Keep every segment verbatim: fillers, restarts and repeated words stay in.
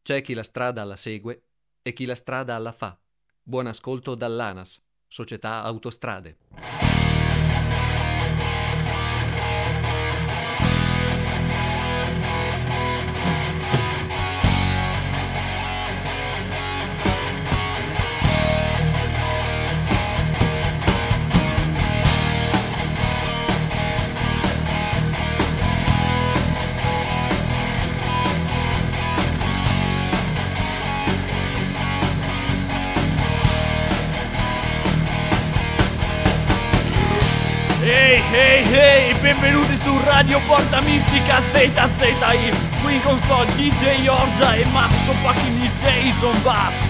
C'è chi la strada la segue e chi la strada la fa. Buon ascolto dall'ANAS, Società Autostrade. Ehi, ehi, ehi, benvenuti su Radio Porta Mistica Z Z I. Qui in console D J Orza e Max fucking D J on bass.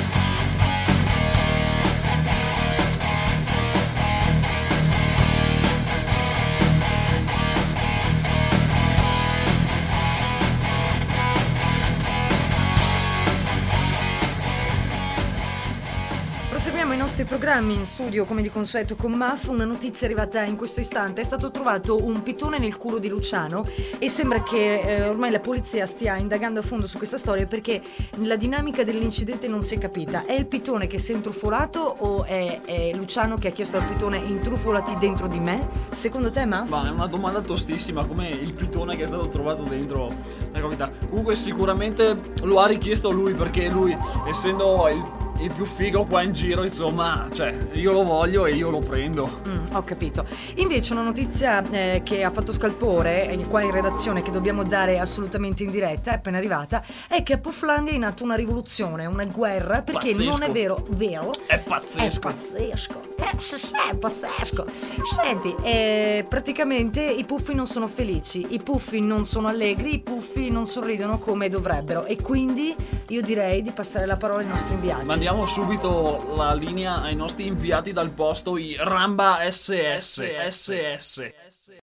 Proseguiamo i nostri programmi in studio come di consueto con Muff. Una notizia arrivata in questo istante: è stato trovato un pitone nel culo di Luciano e sembra che eh, ormai la polizia stia indagando a fondo su questa storia, perché la dinamica dell'incidente non si è capita. È il pitone che si è intrufolato o è, è Luciano che ha chiesto al pitone intrufolati dentro di me? Secondo te, Muff? Ma è una domanda tostissima, come il pitone che è stato trovato dentro la cavità. Comunque sicuramente lo ha richiesto lui, perché lui, essendo il il più figo qua in giro, insomma, cioè io lo voglio e io lo prendo. Mm, ho capito. Invece una notizia eh, che ha fatto scalpore eh, qua in redazione, che dobbiamo dare assolutamente in diretta, è appena arrivata, è che a Pufflandia è in atto una rivoluzione, una guerra, perché Pazzesco. non è vero, vero? È pazzesco. È pazzesco. Eh, sì, sì, è pazzesco. Senti, eh, praticamente i puffi non sono felici, i puffi non sono allegri, i puffi non sorridono come dovrebbero, e quindi io direi di passare la parola ai nostri inviati. Mandiamo subito la linea ai nostri inviati dal posto, i Ramba S S S S.